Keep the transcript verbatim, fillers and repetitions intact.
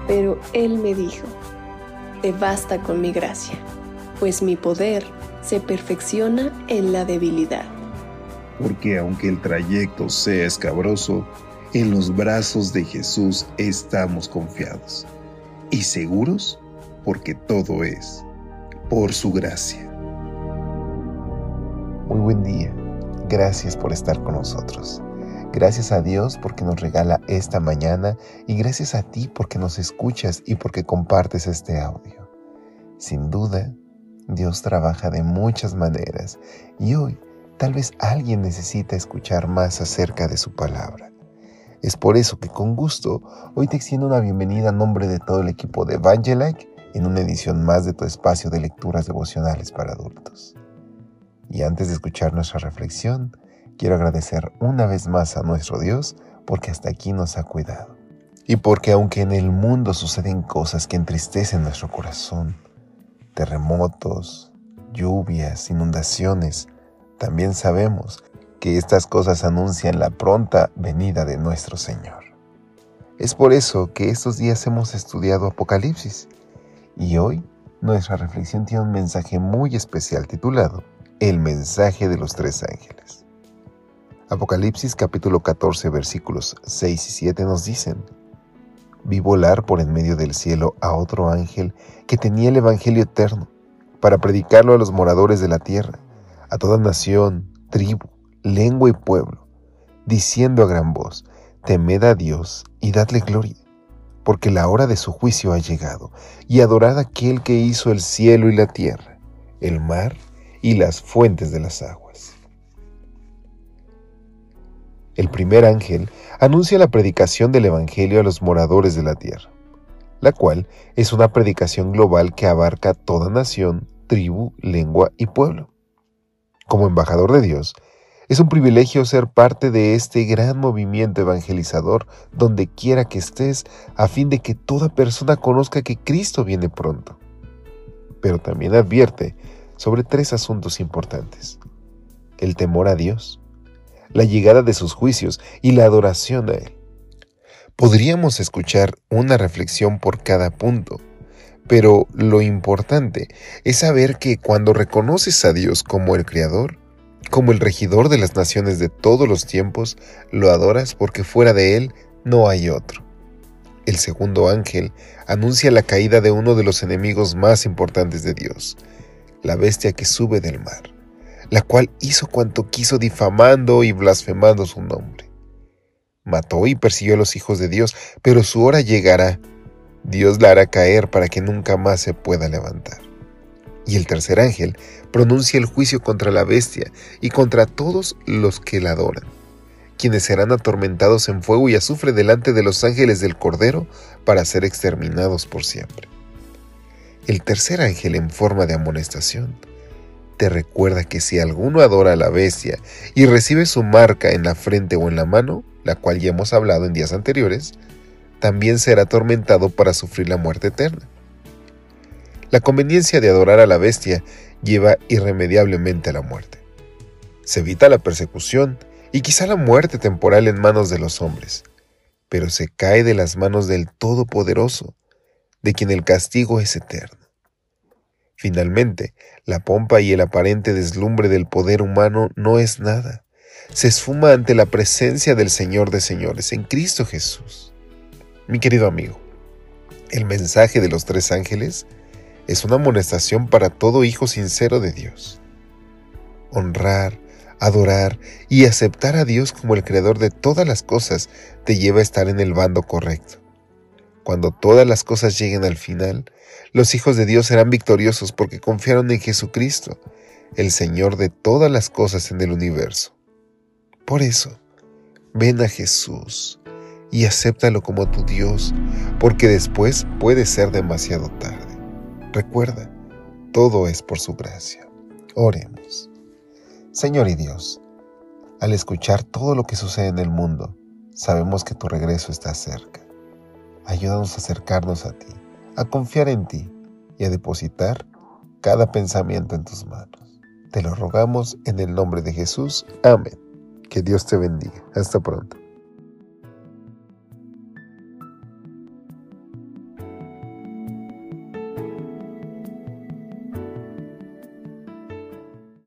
Pero Él me dijo: te basta con mi gracia, pues mi poder se perfecciona en la debilidad. Porque aunque el trayecto sea escabroso, en los brazos de Jesús estamos confiados y seguros, porque todo es por su gracia. Muy buen día. Gracias por estar con nosotros. Gracias a Dios porque nos regala esta mañana y gracias a ti porque nos escuchas y porque compartes este audio. Sin duda, Dios trabaja de muchas maneras y hoy tal vez alguien necesita escuchar más acerca de su palabra. Es por eso que con gusto hoy te extiendo una bienvenida a nombre de todo el equipo de Evangelike en una edición más de tu espacio de lecturas devocionales para adultos. Y antes de escuchar nuestra reflexión, quiero agradecer una vez más a nuestro Dios porque hasta aquí nos ha cuidado. Y porque aunque en el mundo suceden cosas que entristecen nuestro corazón, terremotos, lluvias, inundaciones, también sabemos que estas cosas anuncian la pronta venida de nuestro Señor. Es por eso que estos días hemos estudiado Apocalipsis y hoy nuestra reflexión tiene un mensaje muy especial titulado El mensaje de los tres ángeles. Apocalipsis capítulo catorce versículos seis y siete nos dicen: vi volar por en medio del cielo a otro ángel que tenía el evangelio eterno para predicarlo a los moradores de la tierra, a toda nación, tribu, lengua y pueblo, diciendo a gran voz: temed a Dios y dadle gloria, porque la hora de su juicio ha llegado, y adorad a aquel que hizo el cielo y la tierra, el mar y las fuentes de las aguas. El primer ángel anuncia la predicación del evangelio a los moradores de la tierra, la cual es una predicación global que abarca toda nación, tribu, lengua y pueblo. Como embajador de Dios, es un privilegio ser parte de este gran movimiento evangelizador donde quiera que estés, a fin de que toda persona conozca que Cristo viene pronto. Pero también advierte sobre tres asuntos importantes: el temor a Dios, la llegada de sus juicios y la adoración a Él. Podríamos escuchar una reflexión por cada punto, pero lo importante es saber que cuando reconoces a Dios como el Creador, como el regidor de las naciones de todos los tiempos, lo adoras porque fuera de Él no hay otro. El segundo ángel anuncia la caída de uno de los enemigos más importantes de Dios, la bestia que sube del mar, la cual hizo cuanto quiso difamando y blasfemando su nombre. Mató y persiguió a los hijos de Dios, pero su hora llegará. Dios la hará caer para que nunca más se pueda levantar. Y el tercer ángel pronuncia el juicio contra la bestia y contra todos los que la adoran, quienes serán atormentados en fuego y azufre delante de los ángeles del Cordero para ser exterminados por siempre. El tercer ángel, en forma de amonestación, te recuerda que si alguno adora a la bestia y recibe su marca en la frente o en la mano, la cual ya hemos hablado en días anteriores, también será atormentado para sufrir la muerte eterna. La conveniencia de adorar a la bestia lleva irremediablemente a la muerte. Se evita la persecución y quizá la muerte temporal en manos de los hombres, pero se cae de las manos del Todopoderoso, de quien el castigo es eterno. Finalmente, la pompa y el aparente deslumbre del poder humano no es nada. Se esfuma ante la presencia del Señor de señores, en Cristo Jesús. Mi querido amigo, el mensaje de los tres ángeles es una amonestación para todo hijo sincero de Dios. Honrar, adorar y aceptar a Dios como el creador de todas las cosas te lleva a estar en el bando correcto. Cuando todas las cosas lleguen al final, los hijos de Dios serán victoriosos porque confiaron en Jesucristo, el Señor de todas las cosas en el universo. Por eso, ven a Jesús y acéptalo como tu Dios, porque después puede ser demasiado tarde. Recuerda, todo es por su gracia. Oremos. Señor y Dios, al escuchar todo lo que sucede en el mundo, sabemos que tu regreso está cerca. Ayúdanos a acercarnos a ti, a confiar en ti y a depositar cada pensamiento en tus manos. Te lo rogamos en el nombre de Jesús. Amén. Que Dios te bendiga. Hasta pronto.